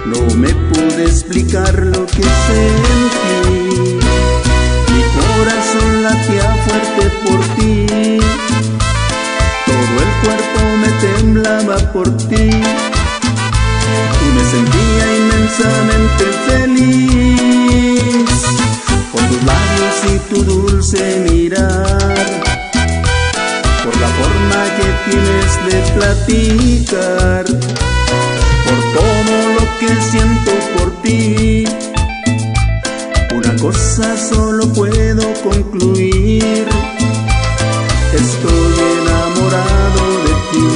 No me pude explicar lo que sentí. Mi corazón latía fuerte por ti. Todo el cuerpo me temblaba por ti. Y me sentía inmensamente feliz por tus labios y tu dulce mirar, por la forma que tienes de platicar, por todo lo que siento por ti. Una cosa solo puedo concluir: estoy enamorado de ti.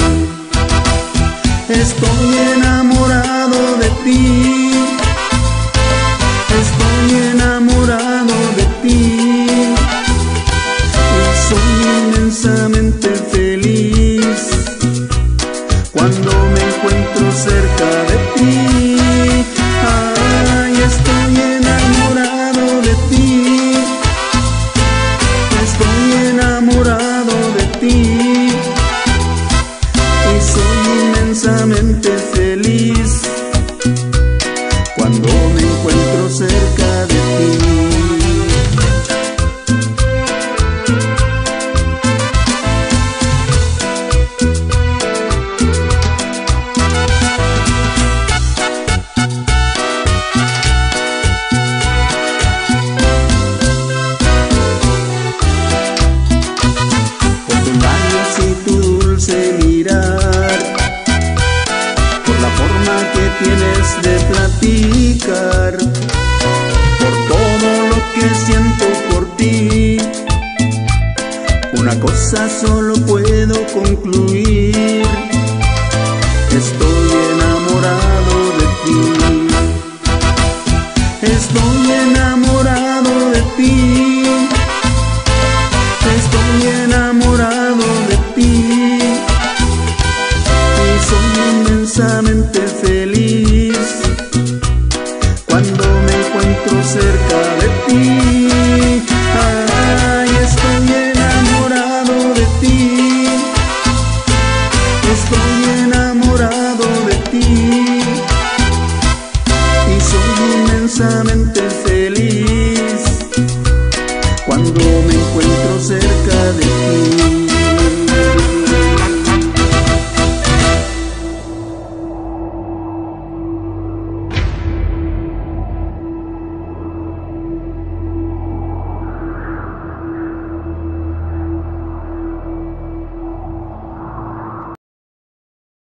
Estoy enamorado de ti. Estoy enamorado de ti. Y soy inmensamente feliz cuando me encuentro cerca de ti. Ay, estoy enamorado de ti. Estoy enamorado de ti. Y soy inmensamente feliz cuando me encuentro cerca de ti. Por tus labios y tu dulce mirar, por la forma que tienes de platicar, por todo lo que siento por ti. Una cosa solo puedo concluir: estoy enamorado de ti. Estoy enamorado de ti. Estoy enamorado de ti. Y soy inmensamente feliz cuando me encuentro cerca de ti. Ay, estoy enamorado de ti. Estoy enamorado de ti. Y soy inmensamente feliz cuando me encuentro cerca de ti.